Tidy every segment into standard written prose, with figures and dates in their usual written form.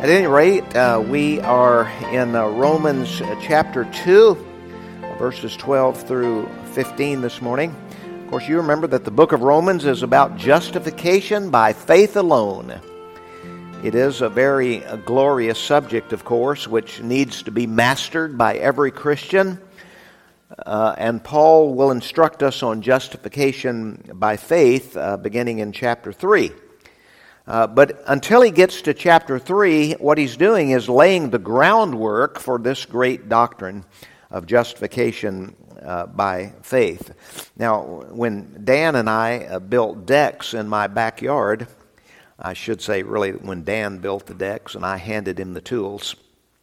At any rate, we are in Romans chapter 2, verses 12 through 15 this morning. Of course, you remember that the book of Romans is about justification by faith alone. It is a very glorious subject, of course, which needs to be mastered by every Christian. And Paul will instruct us on justification by faith beginning in chapter 3. But until he gets to chapter 3, what he's doing is laying the groundwork for this great doctrine of justification by faith. Now, when Dan and I built decks in my backyard, I should say really when Dan built the decks and I handed him the tools,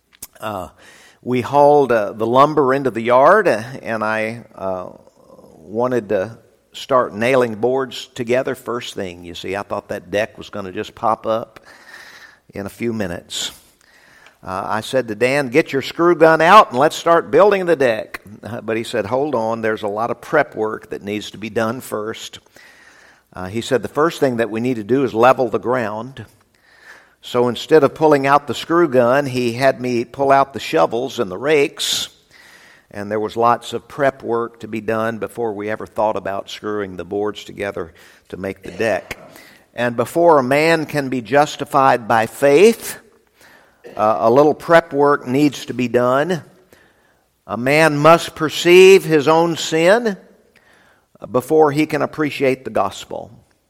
we hauled the lumber into the yard, and I wanted to start nailing boards together first thing. You see, I thought that deck was going to just pop up in a few minutes. I said to Dan, get your screw gun out and let's start building the deck. But he said, hold on, there's a lot of prep work that needs to be done first. He said the first thing that we need to do is level the ground. So instead of pulling out the screw gun, he had me pull out the shovels and the rakes. And there was lots of prep work to be done before we ever thought about screwing the boards together to make the deck. And before a man can be justified by faith, a little prep work needs to be done. A man must perceive his own sin before he can appreciate the gospel.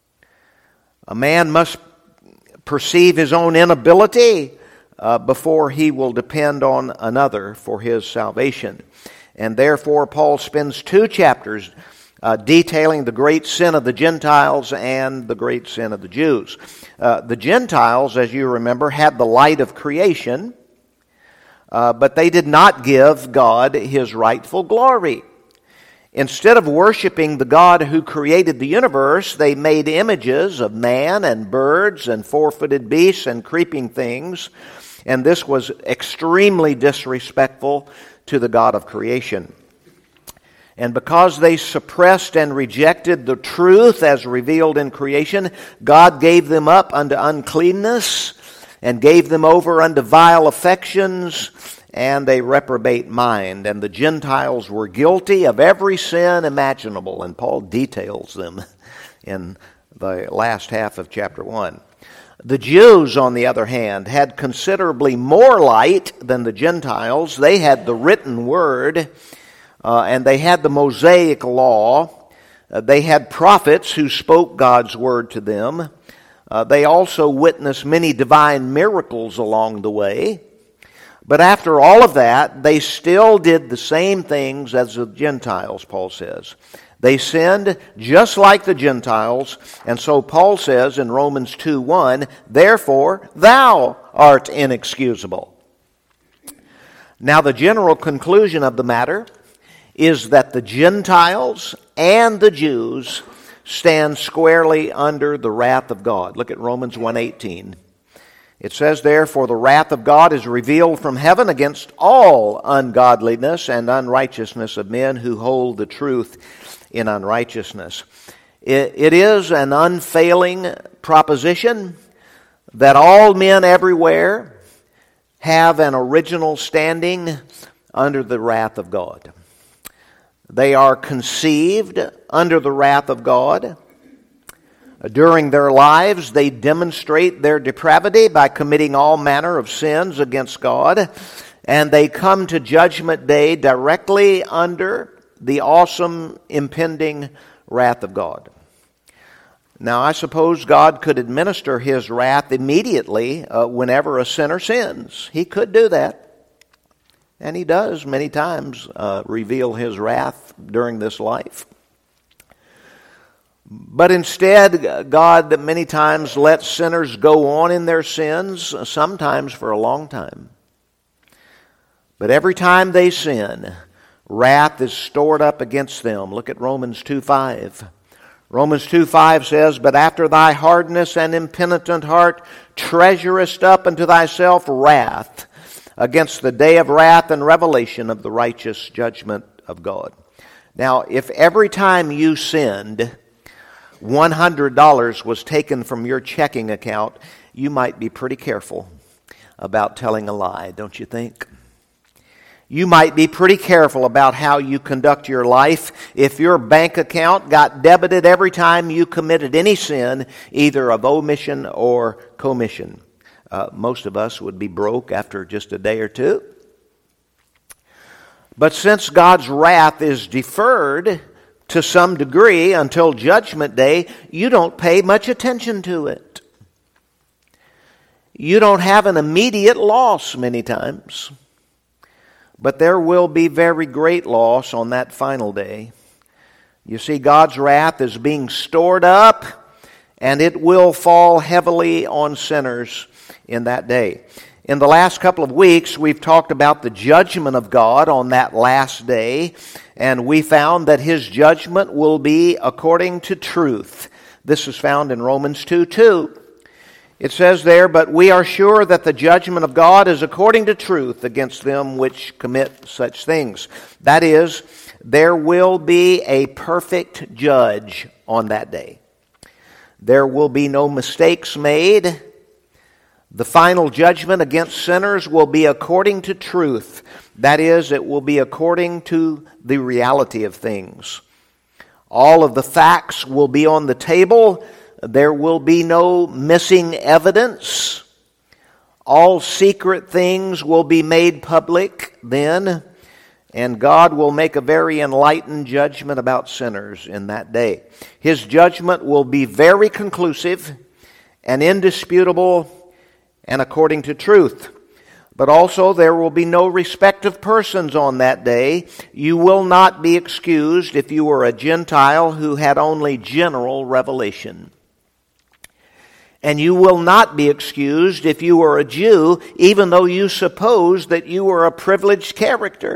A man must perceive his own inability before he will depend on another for his salvation. And therefore, Paul spends 2 chapters detailing the great sin of the Gentiles and the great sin of the Jews. The Gentiles, as you remember, had the light of creation, but they did not give God his rightful glory. Instead of worshiping the God who created the universe, they made images of man and birds and four-footed beasts and creeping things, and this was extremely disrespectful to the God of creation. And because they suppressed and rejected the truth as revealed in creation, God gave them up unto uncleanness and gave them over unto vile affections and a reprobate mind. And the Gentiles were guilty of every sin imaginable, and Paul details them in the last half of chapter 1. The Jews, on the other hand, had considerably more light than the Gentiles. They had the written word, and they had the Mosaic law. They had prophets who spoke God's word to them. They also witnessed many divine miracles along the way. But after all of that, they still did the same things as the Gentiles, Paul says. They sinned just like the Gentiles, and so Paul says in Romans 2:1, therefore thou art inexcusable. Now the general conclusion of the matter is that the Gentiles and the Jews stand squarely under the wrath of God. Look at Romans 1:18. It says there, for the wrath of God is revealed from heaven against all ungodliness and unrighteousness of men who hold the truth in unrighteousness. It is an unfailing proposition that all men everywhere have an original standing under the wrath of God. They are conceived under the wrath of God. During their lives, they demonstrate their depravity by committing all manner of sins against God, and they come to Judgment Day directly under the awesome impending wrath of God. Now, I suppose God could administer his wrath immediately whenever a sinner sins. He could do that. And he does many times reveal his wrath during this life. But instead, God many times lets sinners go on in their sins, sometimes for a long time. But every time they sin, wrath is stored up against them. Look at Romans 2:5. Romans 2:5 says, but after thy hardness and impenitent heart treasurest up unto thyself wrath against the day of wrath and revelation of the righteous judgment of God. Now, if every time you sinned, $100 was taken from your checking account, you might be pretty careful. about telling a lie, don't you think? You might be pretty careful about how you conduct your life if your bank account got debited every time you committed any sin, either of omission or commission. Most of us would be broke after just a day or two. But since God's wrath is deferred to some degree until Judgment Day, you don't pay much attention to it. You don't have an immediate loss many times. But there will be very great loss on that final day. You see, God's wrath is being stored up, and it will fall heavily on sinners in that day. In the last couple of weeks, we've talked about the judgment of God on that last day, and we found that His judgment will be according to truth. This is found in Romans 2:2. It says there, "But we are sure that the judgment of God is according to truth against them which commit such things." That is, there will be a perfect judge on that day. There will be no mistakes made. The final judgment against sinners will be according to truth. That is, it will be according to the reality of things. All of the facts will be on the table. There will be no missing evidence. All secret things will be made public then, and God will make a very enlightened judgment about sinners in that day. His judgment will be very conclusive and indisputable and according to truth. But also there will be no respect of persons on that day. You will not be excused if you were a Gentile who had only general revelation. And you will not be excused if you were a Jew, even though you supposed that you were a privileged character.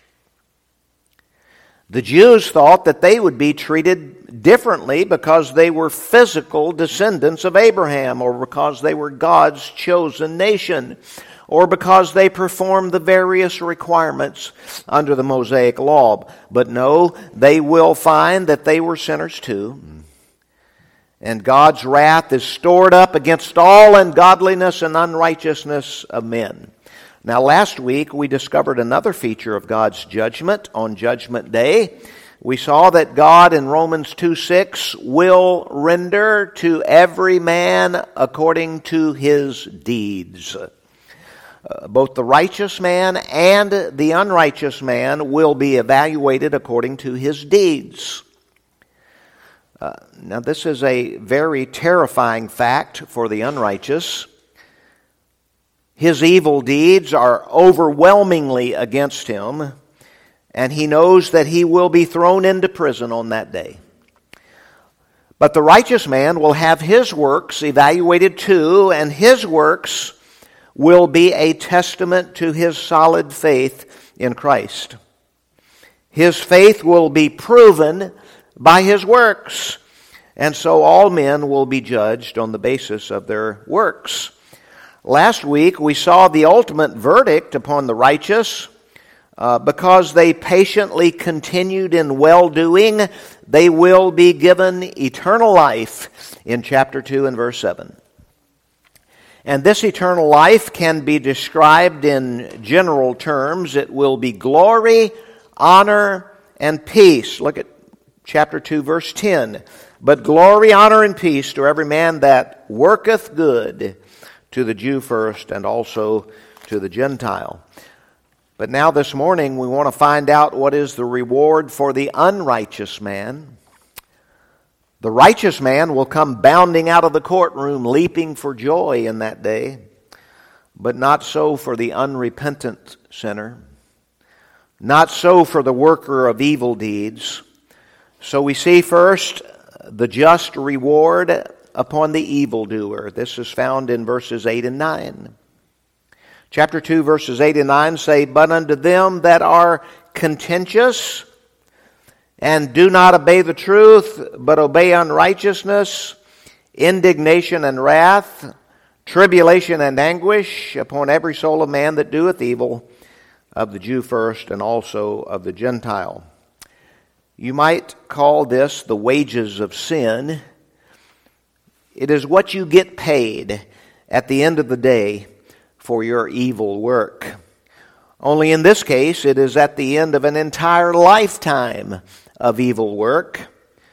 The Jews thought that they would be treated differently because they were physical descendants of Abraham, or because they were God's chosen nation, or because they performed the various requirements under the Mosaic law. But no, they will find that they were sinners too. And God's wrath is stored up against all ungodliness and unrighteousness of men. Now, last week we discovered another feature of God's judgment on Judgment Day. We saw that God in Romans 2:6 will render to every man according to his deeds. Both the righteous man and the unrighteous man will be evaluated according to his deeds. Now, this is a very terrifying fact for the unrighteous. His evil deeds are overwhelmingly against him, and he knows that he will be thrown into prison on that day. But the righteous man will have his works evaluated too, and his works will be a testament to his solid faith in Christ. His faith will be proven by his works. And so all men will be judged on the basis of their works. Last week we saw the ultimate verdict upon the righteous. Because they patiently continued in well-doing, they will be given eternal life in chapter 2 and verse 7. And this eternal life can be described in general terms. It will be glory, honor, and peace. Look at chapter 2, verse 10. "But glory, honor, and peace to every man that worketh good, to the Jew first, and also to the Gentile." But now this morning we want to find out what is the reward for the unrighteous man. The righteous man will come bounding out of the courtroom, leaping for joy in that day. But not so for the unrepentant sinner. Not so for the worker of evil deeds. So we see first the just reward upon the evildoer. This is found in verses 8 and 9. Chapter 2, verses 8 and 9 say, "But unto them that are contentious, and do not obey the truth, but obey unrighteousness, indignation and wrath, tribulation and anguish upon every soul of man that doeth evil, of the Jew first, and also of the Gentile." You might call this the wages of sin. It is what you get paid at the end of the day for your evil work. Only in this case, it is at the end of an entire lifetime of evil work.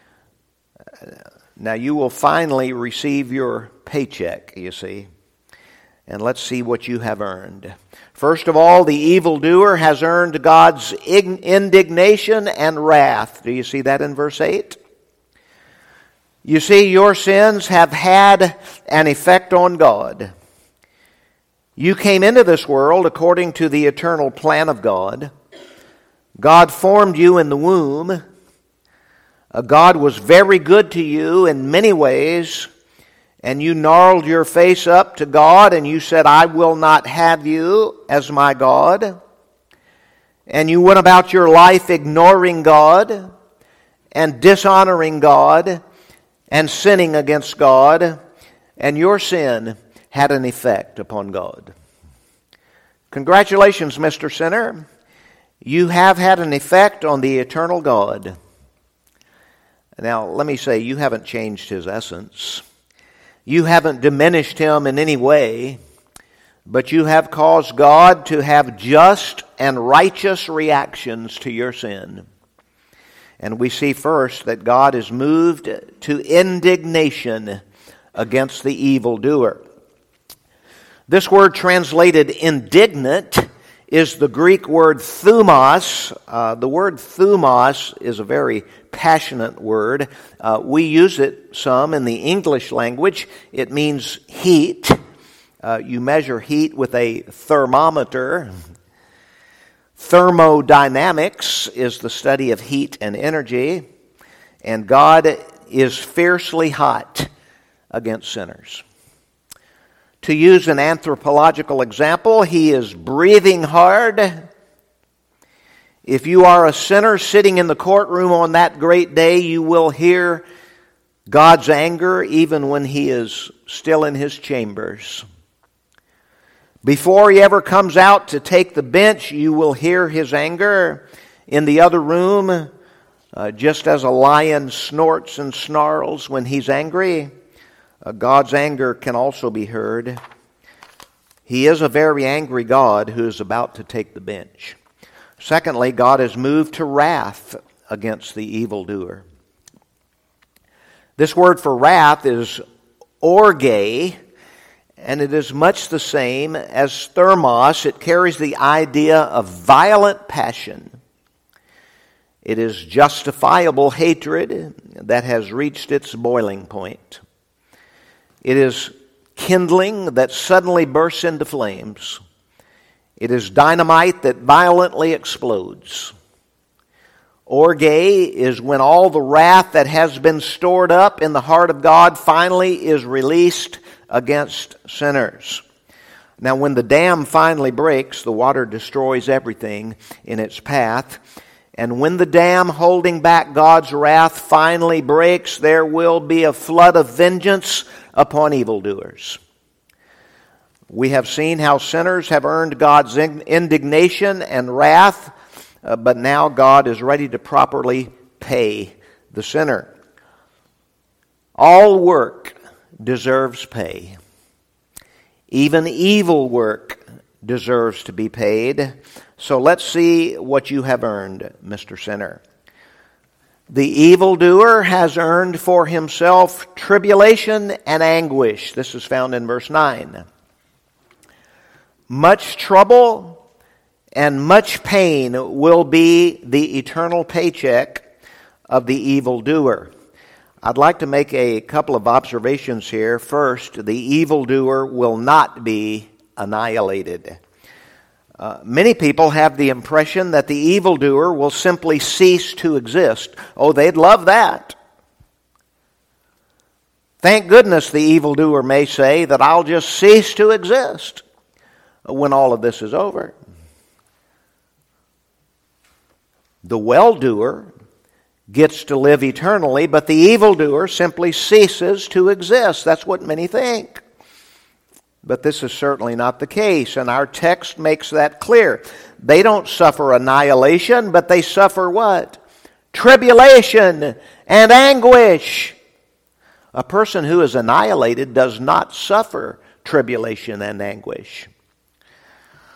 Now you will finally receive your paycheck, you see. And let's see what you have earned. First of all, the evildoer has earned God's indignation and wrath. Do you see that in verse 8? You see, your sins have had an effect on God. You came into this world according to the eternal plan of God. God formed you in the womb. God was very good to you in many ways, and you gnarled your face up to God and you said, I will not have you as my God. And you went about your life ignoring God and dishonoring God and sinning against God, and your sin had an effect upon God. Congratulations, Mr. Sinner. You have had an effect on the eternal God. Now, let me say, you haven't changed His essence. You haven't diminished Him in any way, but you have caused God to have just and righteous reactions to your sin. And we see first that God is moved to indignation against the evildoer. This word translated indignant is the Greek word thumos. The word thumos is a very passionate word. We use it some in the English language. It means heat. You measure heat with a thermometer. Thermodynamics is the study of heat and energy, and God is fiercely hot against sinners. To use an anthropological example, He is breathing hard. If you are a sinner sitting in the courtroom on that great day, you will hear God's anger even when He is still in His chambers. Before He ever comes out to take the bench, you will hear His anger. In the other room, just as a lion snorts and snarls when he's angry, God's anger can also be heard. He is a very angry God who is about to take the bench. Secondly, God is moved to wrath against the evildoer. This word for wrath is orge, and it is much the same as thermos. It carries the idea of violent passion. It is justifiable hatred that has reached its boiling point. It is kindling that suddenly bursts into flames. It is dynamite that violently explodes. Orge is when all the wrath that has been stored up in the heart of God finally is released against sinners. Now, when the dam finally breaks, the water destroys everything in its path. And when the dam holding back God's wrath finally breaks, there will be a flood of vengeance upon evildoers. We have seen how sinners have earned God's indignation and wrath, but now God is ready to properly pay the sinner. All work deserves pay. Even evil work deserves to be paid. So let's see what you have earned, Mr. Sinner. The evildoer has earned for himself tribulation and anguish. This is found in verse 9. Much trouble and much pain will be the eternal paycheck of the evildoer. I'd like to make a couple of observations here. First, the evildoer will not be annihilated. Many people have the impression that the evildoer will simply cease to exist. Oh, they'd love that. Thank goodness, the evildoer may say, that I'll just cease to exist when all of this is over. The well-doer gets to live eternally, but the evildoer simply ceases to exist. That's what many think. But this is certainly not the case, and our text makes that clear. They don't suffer annihilation, but they suffer what? Tribulation and anguish. A person who is annihilated does not suffer tribulation and anguish.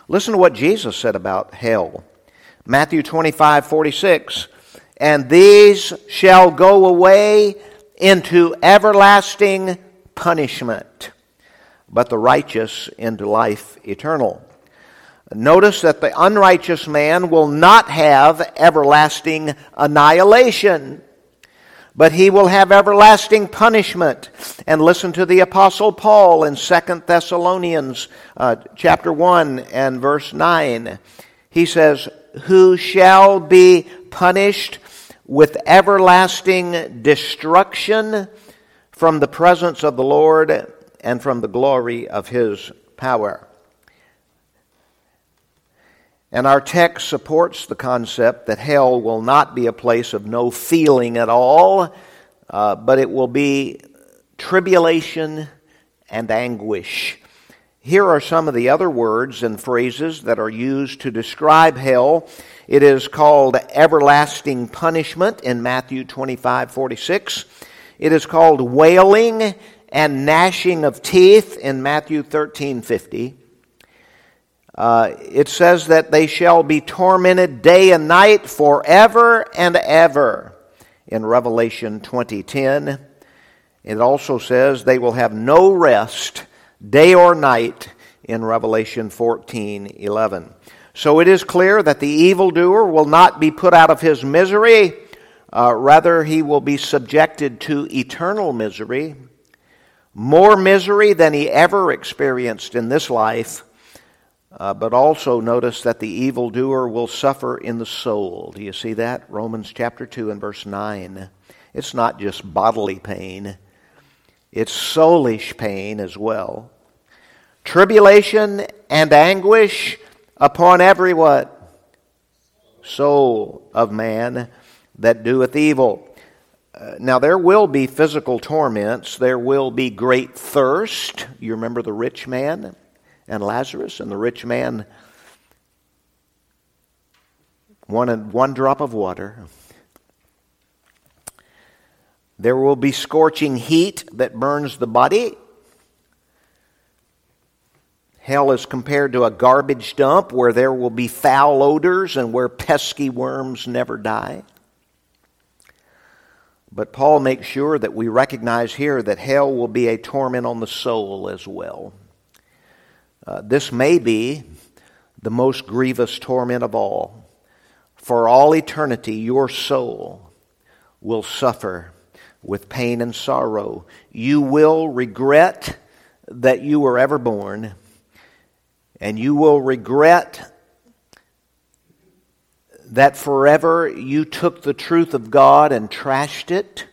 Listen to what Jesus said about hell. Matthew 25:46, "And these shall go away into everlasting punishment, but the righteous into life eternal." Notice that the unrighteous man will not have everlasting annihilation, but he will have everlasting punishment. And listen to the Apostle Paul in 2 Thessalonians chapter 1 and verse 9. He says, "Who shall be punished with everlasting destruction from the presence of the Lord and from the glory of His power." And our text supports the concept that hell will not be a place of no feeling at all, but it will be tribulation and anguish. Here are some of the other words and phrases that are used to describe hell. It is called everlasting punishment in Matthew 25:46. It is called wailing and gnashing of teeth in Matthew 13:50. It says that they shall be tormented day and night forever and ever in Revelation 20:10. It also says they will have no rest day or night in Revelation 14:11. So it is clear that the evildoer will not be put out of his misery. Rather, he will be subjected to eternal misery, more misery than he ever experienced in this life. But also notice that the evildoer will suffer in the soul. Do you see that? Romans chapter 2 and verse 9. It's not just bodily pain. It's soulish pain as well. Tribulation and anguish upon every what? Soul of man that doeth evil. Now there will be physical torments. There will be great thirst. You remember the rich man and Lazarus, and the rich man wanted one drop of water. There will be scorching heat that burns the body. Hell is compared to a garbage dump where there will be foul odors and where pesky worms never die. But Paul makes sure that we recognize here that hell will be a torment on the soul as well. This may be the most grievous torment of all. For all eternity, your soul will suffer with pain and sorrow. You will regret that you were ever born, and you will regret that forever you took the truth of God and trashed it.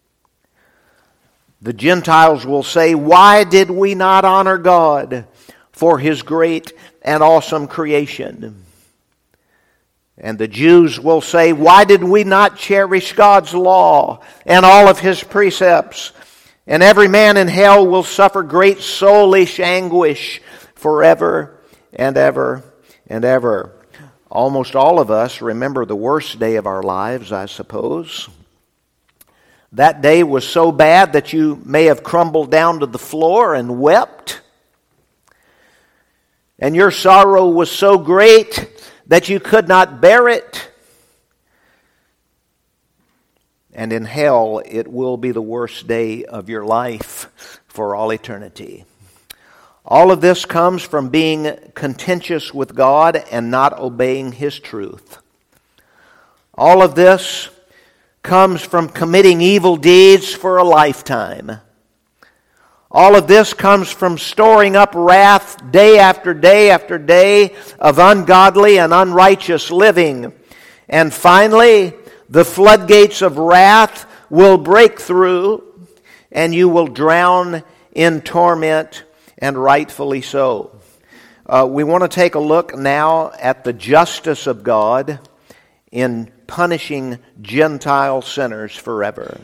The Gentiles will say, "Why did we not honor God for His great and awesome creation?" And the Jews will say, "Why did we not cherish God's law and all of His precepts?" And every man in hell will suffer great soulish anguish forever and ever and ever. Almost all of us remember the worst day of our lives, I suppose. That day was so bad that you may have crumbled down to the floor and wept. And your sorrow was so great that you could not bear it. And in hell, it will be the worst day of your life for all eternity. All of this comes from being contentious with God and not obeying His truth. All of this comes from committing evil deeds for a lifetime. All of this comes from storing up wrath day after day after day of ungodly and unrighteous living. And finally, the floodgates of wrath will break through, and you will drown in torment, and rightfully so. We want to take a look now at the justice of God in punishing Gentile sinners forever.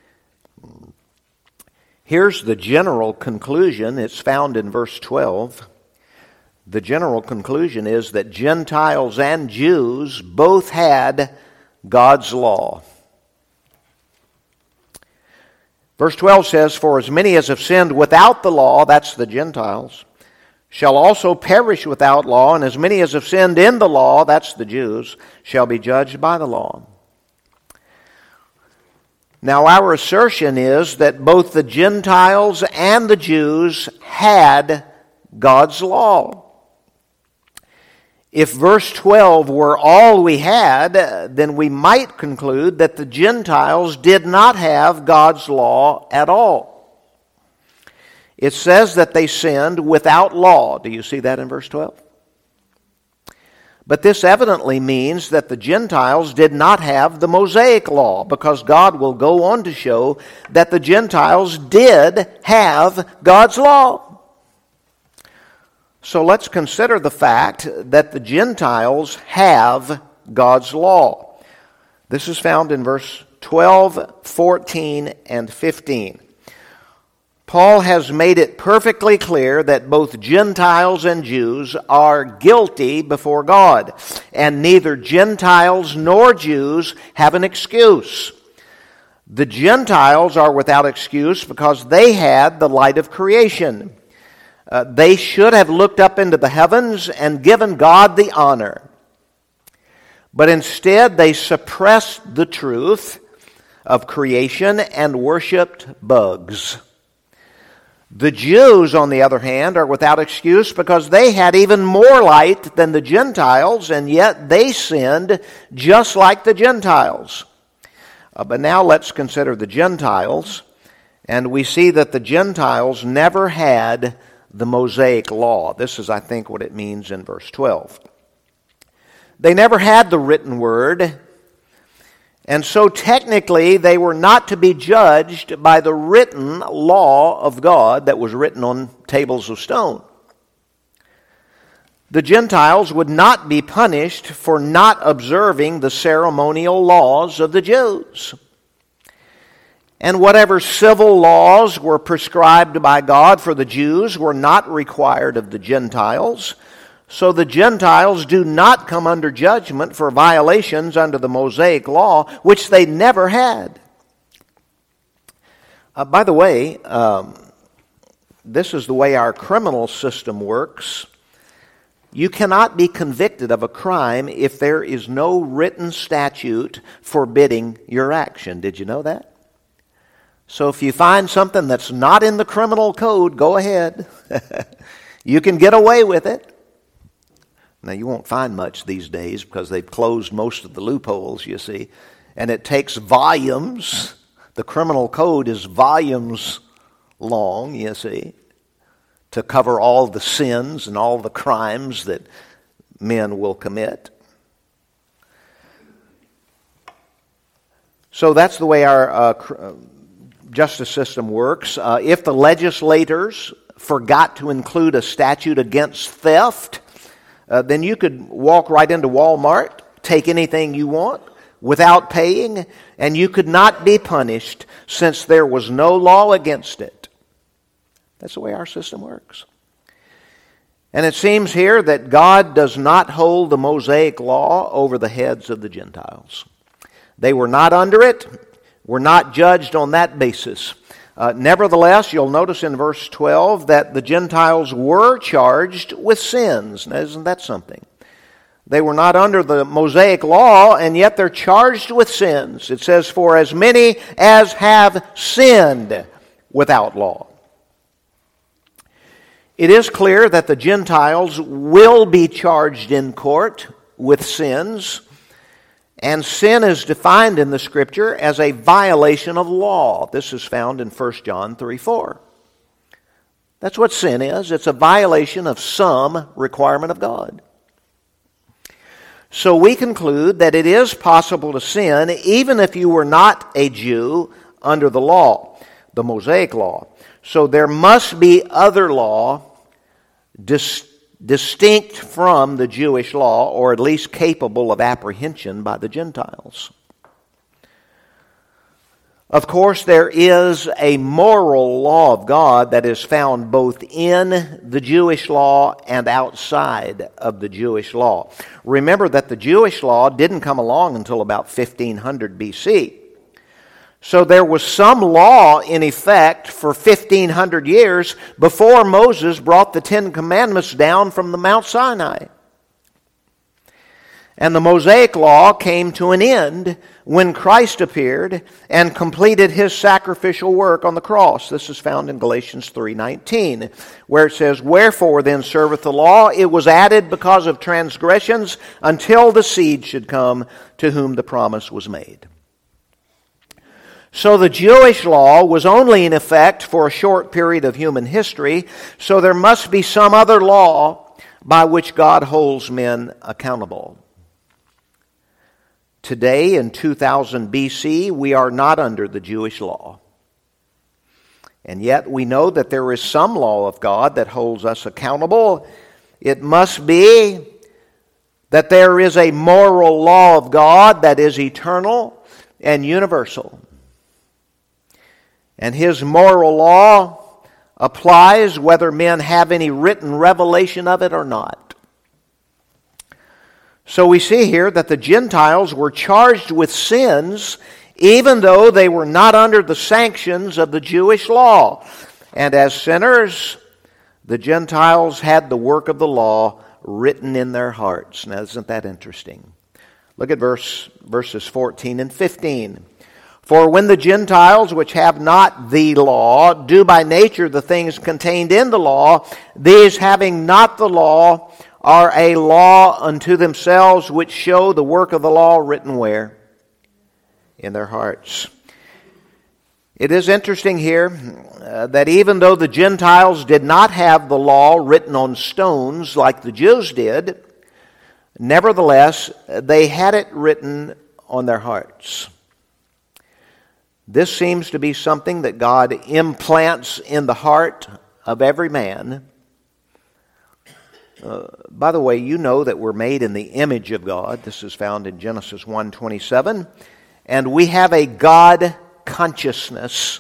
Here's the general conclusion. It's found in verse 12. The general conclusion is that Gentiles and Jews both had God's law. Verse 12 says, "For as many as have sinned without the law," that's the Gentiles, shall also perish without law, and as many as have sinned in the law, that's the Jews, shall be judged by the law. Now our assertion is that both the Gentiles and the Jews had God's law. If verse 12 were all we had, then we might conclude that the Gentiles did not have God's law at all. It says that they sinned without law. Do you see that in verse 12? But this evidently means that the Gentiles did not have the Mosaic law, because God will go on to show that the Gentiles did have God's law. So let's consider the fact that the Gentiles have God's law. This is found in verse 12, 14, and 15. Paul has made it perfectly clear that both Gentiles and Jews are guilty before God, and neither Gentiles nor Jews have an excuse. The Gentiles are without excuse because they had the light of creation. They should have looked up into the heavens and given God the honor. But instead they suppressed the truth of creation and worshipped bugs. The Jews, on the other hand, are without excuse because they had even more light than the Gentiles, and yet they sinned just like the Gentiles. But now let's consider the Gentiles, and we see that the Gentiles never had the Mosaic law. This is, I think, what it means in verse 12. They never had the written word, and so technically they were not to be judged by the written law of God that was written on tables of stone. The Gentiles would not be punished for not observing the ceremonial laws of the Jews. And whatever civil laws were prescribed by God for the Jews were not required of the Gentiles. So the Gentiles do not come under judgment for violations under the Mosaic law, which they never had. By the way, this is the way our criminal system works. You cannot be convicted of a crime if there is no written statute forbidding your action. Did you know that? So if you find something that's not in the criminal code, go ahead. You can get away with it. Now, you won't find much these days because they've closed most of the loopholes, you see. And it takes volumes. The criminal code is volumes long, you see, to cover all the sins and all the crimes that men will commit. So that's the way our justice system works. If the legislators forgot to include a statute against theft, then you could walk right into Walmart, take anything you want without paying, and you could not be punished since there was no law against it. That's the way our system works. And it seems here that God does not hold the Mosaic law over the heads of the Gentiles. They were not under it, were not judged on that basis. Nevertheless, you'll notice in verse 12 that the Gentiles were charged with sins. Now, isn't that something? They were not under the Mosaic law, and yet they're charged with sins. It says, for as many as have sinned without law. It is clear that the Gentiles will be charged in court with sins. And sin is defined in the Scripture as a violation of law. This is found in 1 John 3:4. That's what sin is. It's a violation of some requirement of God. So we conclude that it is possible to sin even if you were not a Jew under the law, the Mosaic law. So there must be other law distinct from the Jewish law, or at least capable of apprehension by the Gentiles. Of course, there is a moral law of God that is found both in the Jewish law and outside of the Jewish law. Remember that the Jewish law didn't come along until about 1500 BC. So there was some law in effect for 1,500 years before Moses brought the Ten Commandments down from the Mount Sinai. And the Mosaic law came to an end when Christ appeared and completed his sacrificial work on the cross. This is found in Galatians 3:19, where it says, "Wherefore then serveth the law? It was added because of transgressions until the seed should come to whom the promise was made." So the Jewish law was only in effect for a short period of human history, so there must be some other law by which God holds men accountable. Today, in 2000 BC, we are not under the Jewish law. And yet we know that there is some law of God that holds us accountable. It must be that there is a moral law of God that is eternal and universal. And his moral law applies whether men have any written revelation of it or not. So we see here that the Gentiles were charged with sins even though they were not under the sanctions of the Jewish law. And as sinners, the Gentiles had the work of the law written in their hearts. Now, isn't that interesting? Look at verses 14 and 15. "For when the Gentiles, which have not the law, do by nature the things contained in the law, these having not the law are a law unto themselves, which show the work of the law written where? In their hearts." It is interesting here that even though the Gentiles did not have the law written on stones like the Jews did, nevertheless, they had it written on their hearts. This seems to be something that God implants in the heart of every man. By the way, you know that we're made in the image of God. This is found in Genesis 1:27. And we have a God consciousness.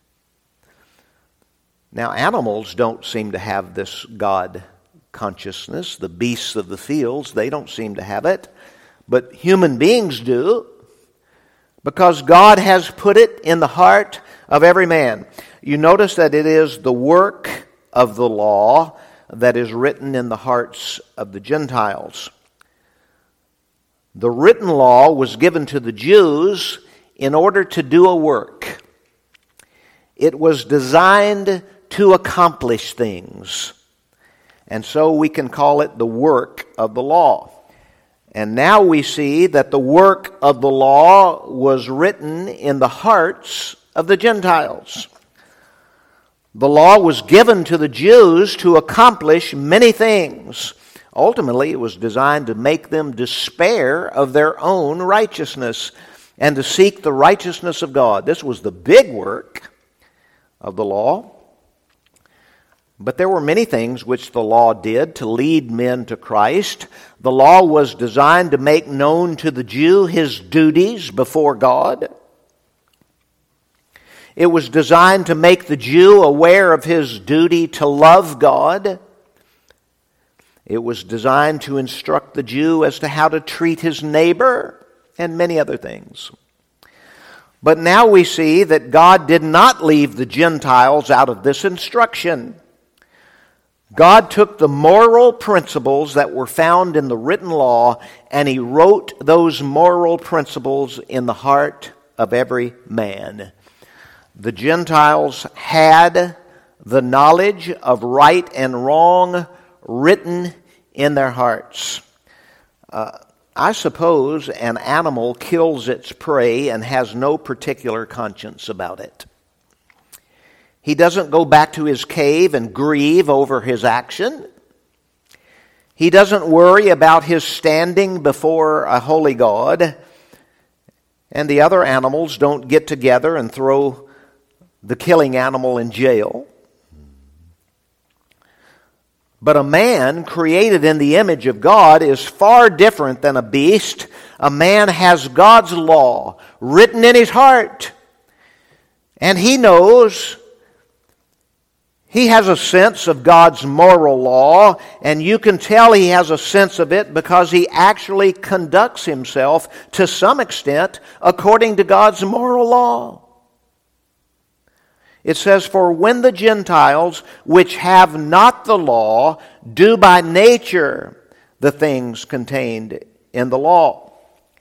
Now, animals don't seem to have this God consciousness. The beasts of the fields, they don't seem to have it. But human beings do, because God has put it in the heart of every man. You notice that it is the work of the law that is written in the hearts of the Gentiles. The written law was given to the Jews in order to do a work. It was designed to accomplish things. And so we can call it the work of the law. And now we see that the work of the law was written in the hearts of the Gentiles. The law was given to the Jews to accomplish many things. Ultimately, it was designed to make them despair of their own righteousness and to seek the righteousness of God. This was the big work of the law. But there were many things which the law did to lead men to Christ. The law was designed to make known to the Jew his duties before God. It was designed to make the Jew aware of his duty to love God. It was designed to instruct the Jew as to how to treat his neighbor and many other things. But now we see that God did not leave the Gentiles out of this instruction. God took the moral principles that were found in the written law and he wrote those moral principles in the heart of every man. The Gentiles had the knowledge of right and wrong written in their hearts. I suppose an animal kills its prey and has no particular conscience about it. He doesn't go back to his cave and grieve over his action. He doesn't worry about his standing before a holy God. And the other animals don't get together and throw the killing animal in jail. But a man created in the image of God is far different than a beast. A man has God's law written in his heart. And he knows He has a sense of God's moral law, and you can tell he has a sense of it because he actually conducts himself to some extent according to God's moral law. It says, "For when the Gentiles, which have not the law, do by nature the things contained in the law."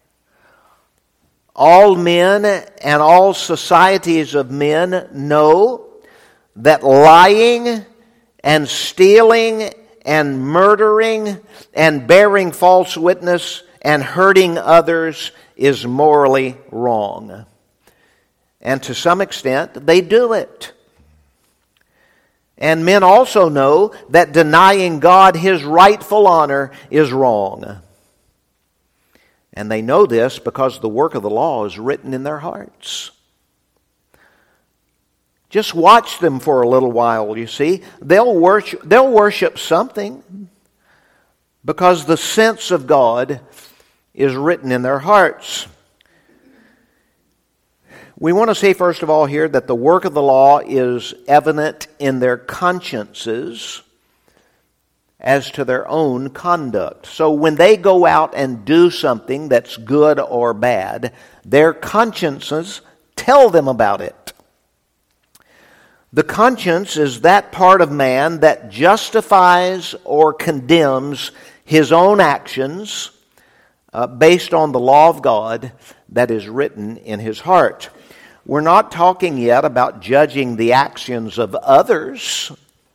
All men and all societies of men know that lying and stealing and murdering and bearing false witness and hurting others is morally wrong. And to some extent, they do it. And men also know that denying God His rightful honor is wrong. And they know this because the work of the law is written in their hearts. Just watch them for a little while, you see. They'll worship something because the sense of God is written in their hearts. We want to say, first of all, here that the work of the law is evident in their consciences as to their own conduct. So when they go out and do something that's good or bad, their consciences tell them about it. The conscience is that part of man that justifies or condemns his own actions based on the law of God that is written in his heart. We're not talking yet about judging the actions of others,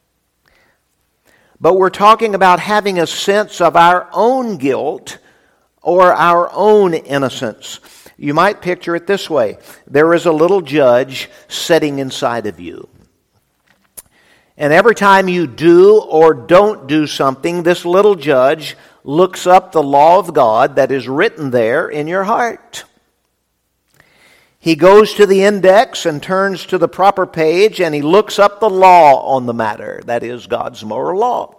but we're talking about having a sense of our own guilt or our own innocence. You might picture it this way. There is a little judge sitting inside of you. And every time you do or don't do something, this little judge looks up the law of God that is written there in your heart. He goes to the index and turns to the proper page, and he looks up the law on the matter. That is God's moral law.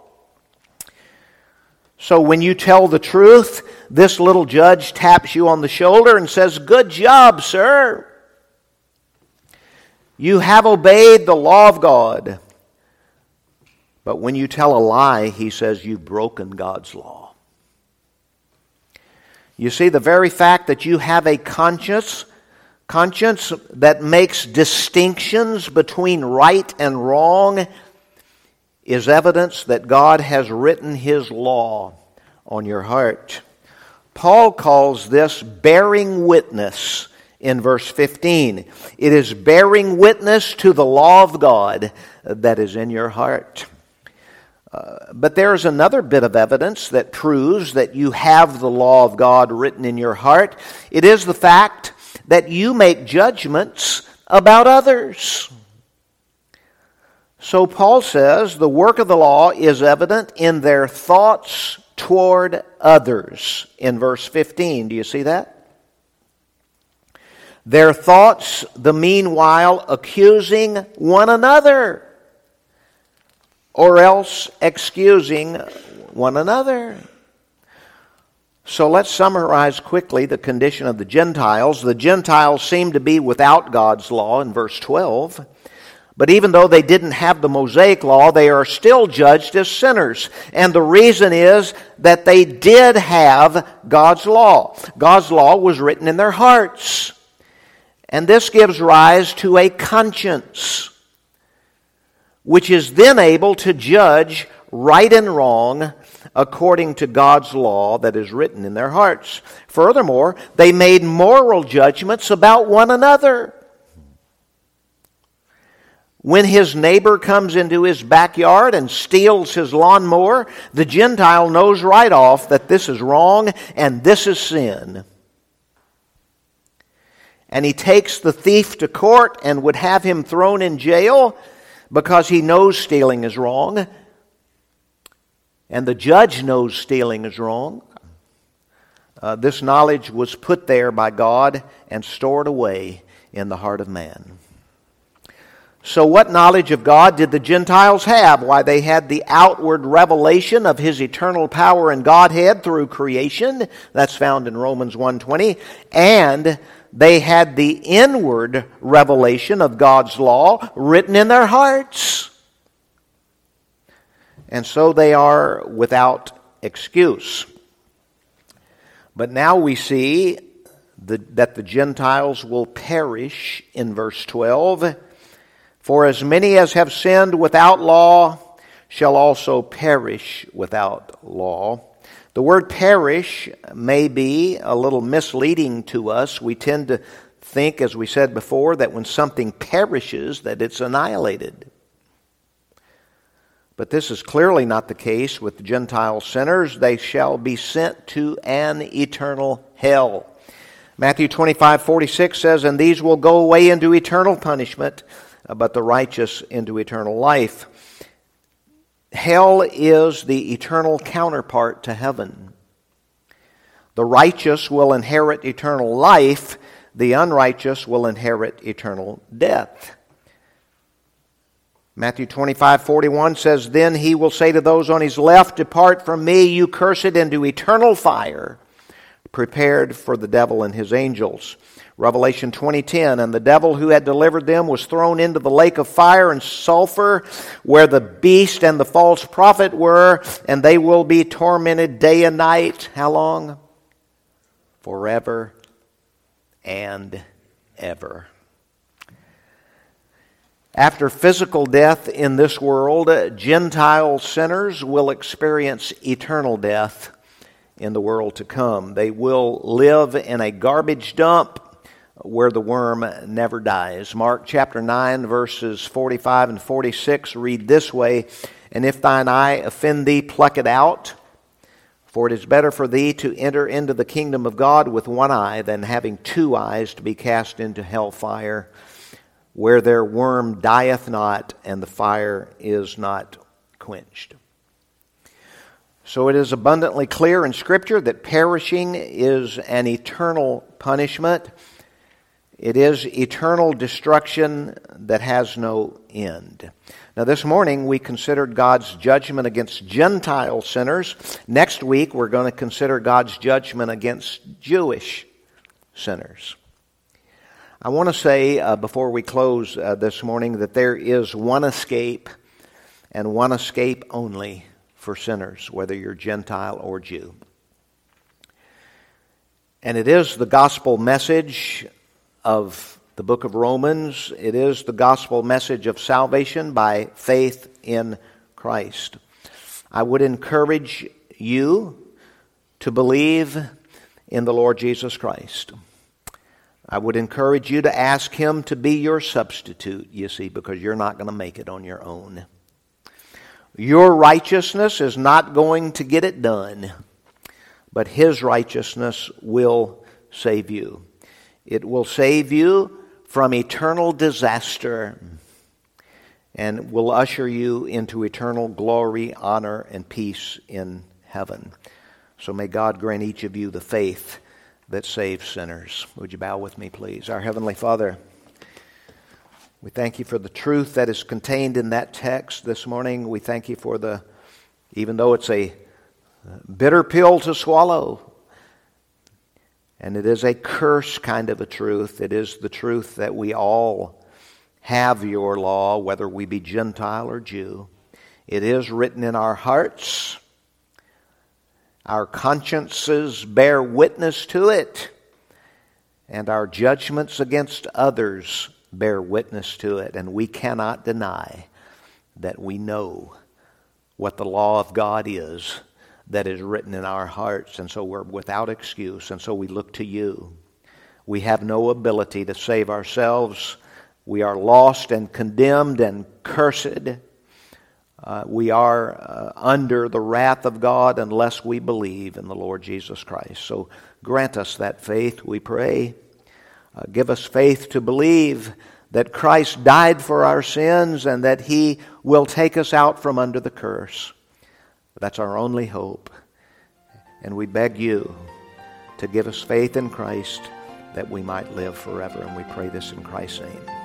So when you tell the truth, this little judge taps you on the shoulder and says, "Good job, sir. You have obeyed the law of God." But when you tell a lie, he says, "You've broken God's law." You see, the very fact that you have a conscience that makes distinctions between right and wrong is evidence that God has written His law on your heart. Paul calls this bearing witness in verse 15. It is bearing witness to the law of God that is in your heart. But there is another bit of evidence that proves that you have the law of God written in your heart. It is the fact that you make judgments about others. So Paul says the work of the law is evident in their thoughts toward others in verse 15. Do you see that? Their thoughts, the meanwhile, accusing one another, or else excusing one another. So let's summarize quickly the condition of the Gentiles. The Gentiles seem to be without God's law in verse 12. But even though they didn't have the Mosaic law, they are still judged as sinners. And the reason is that they did have God's law. God's law was written in their hearts. And this gives rise to a conscience, which is then able to judge right and wrong according to God's law that is written in their hearts. Furthermore, they made moral judgments about one another. When his neighbor comes into his backyard and steals his lawnmower, the Gentile knows right off that this is wrong and this is sin. And he takes the thief to court and would have him thrown in jail because he knows stealing is wrong. And the judge knows stealing is wrong. This knowledge was put there by God and stored away in the heart of man. So what knowledge of God did the Gentiles have? Why, they had the outward revelation of His eternal power and Godhead through creation. That's found in Romans 1:20. And they had the inward revelation of God's law written in their hearts. and so they are without excuse. But now we see that the Gentiles will perish in verse 12. For as many as have sinned without law shall also perish without law. The word perish may be a little misleading to us. We tend to think, as we said before, that when something perishes, that it's annihilated. But this is clearly not the case with the Gentile sinners. They shall be sent to an eternal hell. Matthew 25:46 says, "And these will go away into eternal punishment, but the righteous into eternal life." Hell is the eternal counterpart to heaven. The righteous will inherit eternal life. The unrighteous will inherit eternal death. Matthew 25:41 says, "Then he will say to those on his left, 'Depart from me, you cursed, into eternal fire, prepared for the devil and his angels.'" Revelation 20:10, "And the devil who had delivered them was thrown into the lake of fire and sulfur, where the beast and the false prophet were, and they will be tormented day and night." How long? Forever and ever. After physical death in this world, Gentile sinners will experience eternal death in the world to come. They will live in a garbage dump where the worm never dies. Mark chapter 9, verses 45 and 46 read this way, "And if thine eye offend thee, pluck it out. For it is better for thee to enter into the kingdom of God with one eye than having two eyes to be cast into hell fire, where their worm dieth not, and the fire is not quenched." So it is abundantly clear in Scripture that perishing is an eternal punishment. It is eternal destruction that has no end. Now this morning we considered God's judgment against Gentile sinners. Next week we're going to consider God's judgment against Jewish sinners. I want to say before we close this morning that there is one escape and one escape only for sinners, whether you're Gentile or Jew. And it is the gospel message of the book of Romans. It is the gospel message of salvation by faith in Christ. I would encourage you to believe in the Lord Jesus Christ. I would encourage you to ask Him to be your substitute, you see, because you're not going to make it on your own. Your righteousness is not going to get it done, but His righteousness will save you. It will save you from eternal disaster and will usher you into eternal glory, honor, and peace in heaven. So may God grant each of you the faith that saves sinners. Would you bow with me, please? Our Heavenly Father, we thank you for the truth that is contained in that text this morning. We thank you for even though it's a bitter pill to swallow, and it is a curse kind of a truth, it is the truth that we all have your law, whether we be Gentile or Jew. It is written in our hearts. Our consciences bear witness to it, and our judgments against others bear witness to it, and we cannot deny that we know what the law of God is that is written in our hearts, and so we're without excuse, and so we look to you. We have no ability to save ourselves. We are lost and condemned and cursed. We are under the wrath of God unless we believe in the Lord Jesus Christ. So grant us that faith, we pray. Give us faith to believe that Christ died for our sins and that He will take us out from under the curse. That's our only hope. And we beg you to give us faith in Christ that we might live forever. And we pray this in Christ's name.